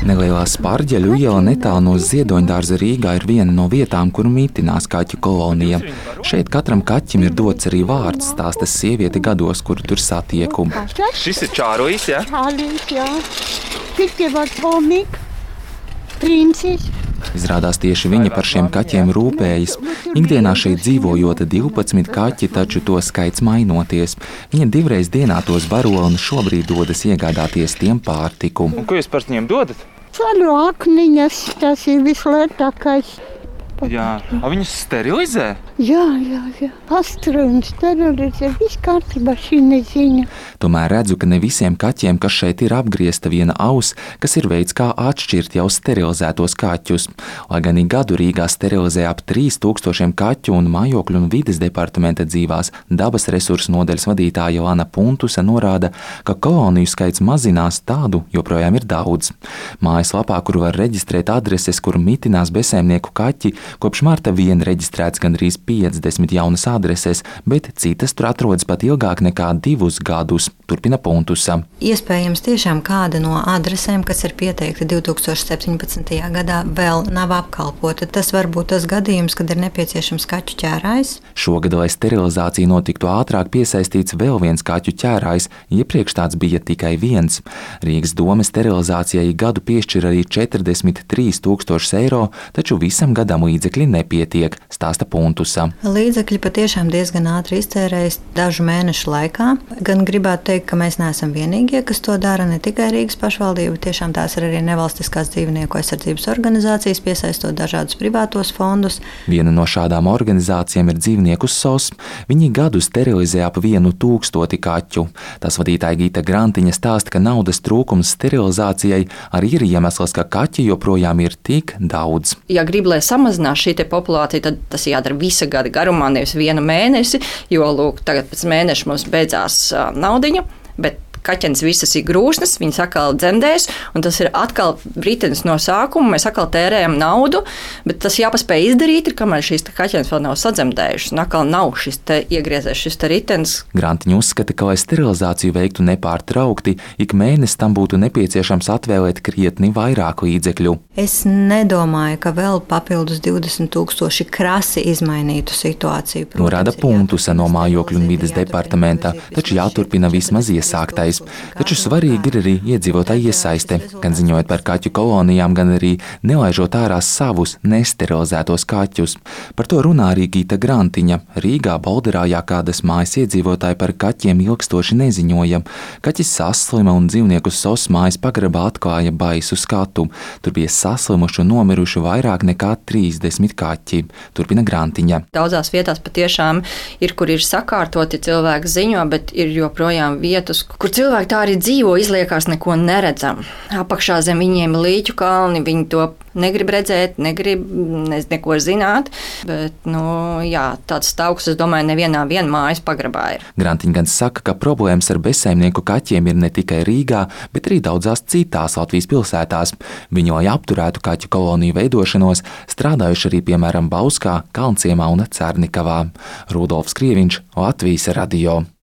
Nelielā Spārģeļu iela netālu no Ziedoņdārza Rīgā ir viena no vietām, kur mitinās kaķu kolonija. Šeit katram kaķim ir dots arī vārds, stāsta sieviete gados, kuru tur satieku. Šis ir Čārlis, jā? Čārlis, jā. Tik var Tomik, Princis. Izrādās tieši viņa par šiem kaķiem rūpējas. Ikdienā šeit dzīvojot 12 kaķi, taču to skaits mainoties. Viņa 2 reizes dienā tos baro un šobrīd dodas iegādāties tiem pārtiku. Un ko jūs par viņiem dodat? Ceļu akniņas, tas ir vislētākais. Jā, viņus sterilizē? Jā. Pastra un sterilizē, viss kārtībā šī neziņa. Tomēr redzu, ka ne visiem kaķiem, kas šeit ir apgriezta viena auss, kas ir veids, kā atšķirt jau sterilizētos kaķus. Lai gan ik gadu Rīgā sterilizē ap 3000 kaķu un mājokļu un vides departamenta dzīvās dabas resursu nodaļas vadītāja Lana Puntuse norāda, ka koloniju skaits mazinās, tādu joprojām ir daudz. Mājaslapā, kur var reģistrēt adreses, kur mitinās bezsaimnieku kaķi, kopš marta vien reģistrēts gandrīz 50 jaunas adreses, bet citas tur atrodas pat ilgāk nekā 2 gadus, turpina Puntusa. Iespējams, tiešām kāda no adresēm, kas ir pieteikta 2017. gadā, vēl nav apkalpota. Tas var būt tas gadījums, kad ir nepieciešams kaķu ķērājs. Šogad, lai sterilizācija notiktu ātrāk, piesaistīts vēl viens kaķu ķērājs, iepriekš tāds bija tikai viens. Rīgas doma sterilizācijai gadu piešķir arī 43 000 eiro, taču visam gadam līdzekļi nepietiek, stāsta Puntusa. Līdzekļi patiešām diezgan ātri iztērējas dažu mēnešu laikā. Gan gribētu teikt, ka mēs neesam vienīgie, kas to dara, ne tikai Rīgas pašvaldība, tiešām tās ir arī nevalstiskās dzīvnieku aizsardzības organizācijas, piesaistot dažādus privātos fondus. Viena no šādām organizācijām ir Dzīvnieku SOS. Viņi gadu sterilizē ap 1000 kaķu. Tas vadītāja Gita Grantiņa stāsta, ka naudas trūkums sterilizācijai arī ir iemesls, ka kaķi joprojām ir tik daudz. Ja grib, lai samazinās šī populācija, tad tas jādara visa gada garumā, nevis vienu mēnesi, jo, lūk, tagad pēc mēneša mums beidzās naudiņa, bet kaķenes visas ir grūšnas, viņas atkal dzemdēs, un tas ir atkal ritenis no sākuma, mēs atkal tērējam naudu, bet tas jāpaspēj izdarīt, kamēr šīs kaķenes vēl nav sadzemdējušas, un atkal nav iegriezies šis ritenis. Grantiņa uzskata, ka, lai sterilizāciju veiktu nepārtraukti, ik mēnesi tam būtu nepieciešams atvēlēt krietni vairāk līdzekļu. Es nedomāju, ka vēl papildus 20 000 krasi izmainītu situāciju. Norāda Puntuse no mājokļu un vides departamenta, taču jāturpina vismaz iesāktais. Taču svarīgi ir arī iedzīvotāju iesaiste, gan ziņojot par kaķu kolonijām, gan arī nelaižot ārā savus nesterilizētos kaķus. Par to runā arī Gita Grantiņa. Rīgā, Bolderājā kādas mājas iedzīvotāji par kaķiem ilgstoši neziņoja. Kaķis saslima un Dzīvnieku SOS mājas pagrabā atklāja baisu skatu. Tur bija saslimuši un nomiruši vairāk nekā 30 kaķi. Turpina Grantiņa. Daudzās vietās patiešām ir, kur ir sakārtoti cilvēki ziņo, bet ir joprojām vietas, kur cilvēki tā arī dzīvo, izliekās neko neredzam. Apakšā zem viņiem līķu kalni, viņi to negrib redzēt, negrib neko zināt, bet, tāds stāvoklis, es domāju, nevienā mājas pagrabā ir. Grantiņa gan saka, ka problēmas ar bezsaimnieku kaķiem ir ne tikai Rīgā, bet arī daudzās citās Latvijas pilsētās. Viņi, lai apturētu kaķu koloniju veidošanos, strādājuši arī, piemēram, Bauskā, Kalnciemā un Cernikavā. Rudolfs Krieviņš, Latvijas radio.